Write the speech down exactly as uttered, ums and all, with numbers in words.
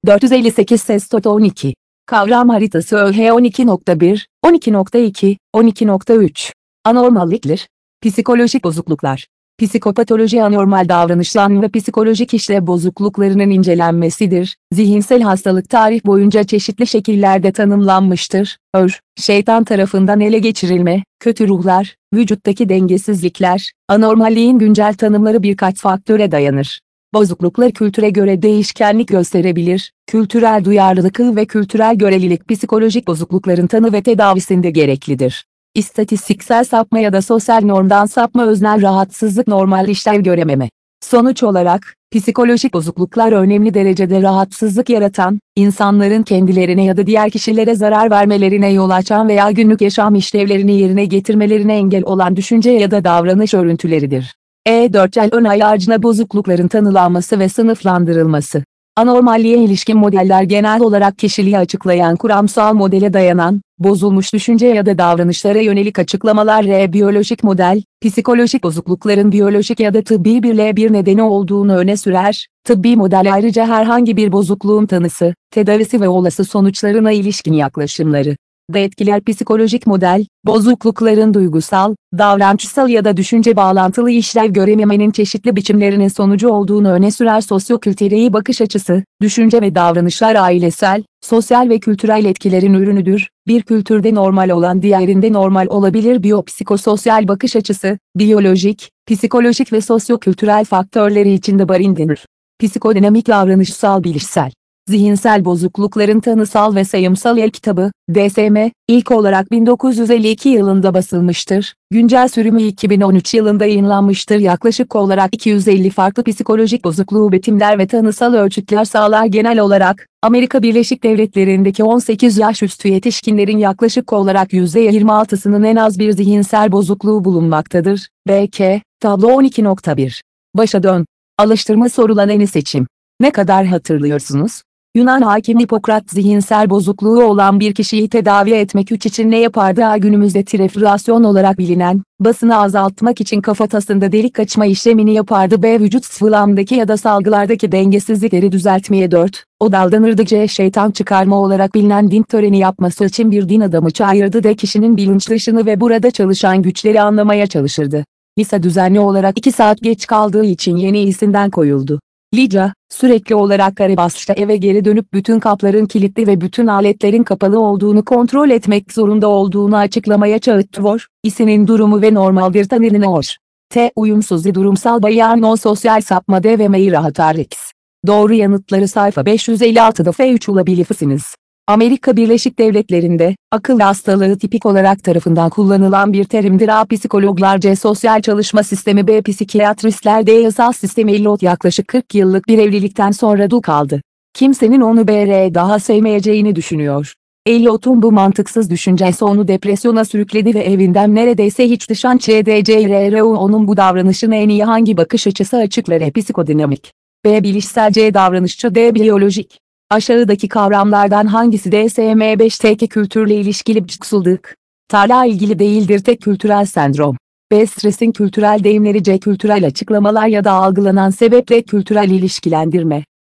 dört yüz elli sekiz ses toto on iki. Kavram haritası ÖH on iki nokta bir, on iki nokta iki, on iki nokta üç. Anormallikler. Psikolojik bozukluklar. Psikopatoloji anormal davranışlar ve psikolojik işlev bozukluklarının incelenmesidir. Zihinsel hastalık tarih boyunca çeşitli şekillerde tanımlanmıştır. Ör, şeytan tarafından ele geçirilme, kötü ruhlar, vücuttaki dengesizlikler, anormalliğin güncel tanımları birkaç faktöre dayanır. Bozukluklar kültüre göre değişkenlik gösterebilir. Kültürel duyarlılık ve kültürel görelilik psikolojik bozuklukların tanı ve tedavisinde gereklidir. İstatistiksel sapma ya da sosyal normdan sapma öznel rahatsızlık normal işlev görememe. Sonuç olarak, psikolojik bozukluklar önemli derecede rahatsızlık yaratan, insanların kendilerine ya da diğer kişilere zarar vermelerine yol açan veya günlük yaşam işlevlerini yerine getirmelerine engel olan düşünce ya da davranış örüntüleridir. E dört el ön ayarcına bozuklukların tanılanması ve sınıflandırılması. Anormalliğe ilişkin modeller genel olarak kişiliği açıklayan kuramsal modele dayanan, bozulmuş düşünce ya da davranışlara yönelik açıklamalar. R. Biyolojik model, psikolojik bozuklukların biyolojik ya da tıbbi bir bir nedeni olduğunu öne sürer. Tıbbi model ayrıca herhangi bir bozukluğun tanısı, tedavisi ve olası sonuçlarına ilişkin yaklaşımları da etkiler. Psikolojik model, bozuklukların duygusal, davranışsal ya da düşünce bağlantılı işlev görememenin çeşitli biçimlerinin sonucu olduğunu öne sürer. Sosyokültürel bakış açısı, düşünce ve davranışlar ailesel, sosyal ve kültürel etkilerin ürünüdür. Bir kültürde normal olan diğerinde normal olabilir. Biyopsikososyal bakış açısı, biyolojik, psikolojik ve sosyokültürel faktörleri içinde barındırır. Psikodinamik davranışsal bilişsel. Zihinsel bozuklukların tanısal ve sayımsal el kitabı, D S M, ilk olarak bin dokuz yüz elli iki yılında basılmıştır. Güncel sürümü iki bin on üç yılında yayınlanmıştır. Yaklaşık olarak iki yüz elli farklı psikolojik bozukluğu betimler ve tanısal ölçütler sağlar. Genel olarak, Amerika Birleşik Devletleri'ndeki on sekiz yaş üstü yetişkinlerin yaklaşık olarak yüzde yirmi altısının en az bir zihinsel bozukluğu bulunmaktadır. B K, tablo on iki nokta bir. Başa dön. Alıştırma sorularını seçim. Ne kadar hatırlıyorsunuz? Yunan hakim Hipokrat zihinsel bozukluğu olan bir kişiyi tedavi etmek için ne yapardı? A. Günümüzde trifrasyon olarak bilinen, basını azaltmak için kafatasında delik açma işlemini yapardı. B. Vücut sıvılamdaki ya da salgılardaki dengesizlikleri düzeltmeye dört. O davranırdı. C. Şeytan çıkarma olarak bilinen din töreni yapması için bir din adamı çağırdı. D. Kişinin bilinç dışını ve burada çalışan güçleri anlamaya çalışırdı. Lisa düzenli olarak iki saat geç kaldığı için yeni isimden koyuldu. Lica, sürekli olarak Karabaş'ta eve geri dönüp bütün kapların kilitli ve bütün aletlerin kapalı olduğunu kontrol etmek zorunda olduğunu açıklamaya çağırdı. İsinin durumu ve normaldir tanınıyor. T. Uyumsuz durumsal bayan non sosyal sapma. D ve Meira Hatarix. Doğru yanıtları sayfa beş yüz elli altıda F üç bulabilirsiniz. Amerika Birleşik Devletleri'nde, akıl hastalığı tipik olarak tarafından kullanılan bir terimdir. A. Psikologlar. C. Sosyal çalışma sistemi. B. Psikiyatristler. D. Yasal sistemi. Eliot yaklaşık kırk yıllık bir evlilikten sonra dul kaldı. Kimsenin onu B R daha sevmeyeceğini düşünüyor. Eliot'un bu mantıksız düşüncesi onu depresyona sürükledi ve evinden neredeyse hiç dışan Ç D C R R U onun bu davranışını en iyi hangi bakış açısı açıklar? E. Psikodinamik. B. Bilişsel. C. Davranışçı. D. Biyolojik. Aşağıdaki kavramlardan hangisi D S M beş T kültürle ilişkili bıçkısıldık? Tarla ilgili değildir. Tek kültürel sendrom. B. Stresin kültürel deyimleri. C. Kültürel açıklamalar ya da algılanan sebeple kültürel ilişkilendirme.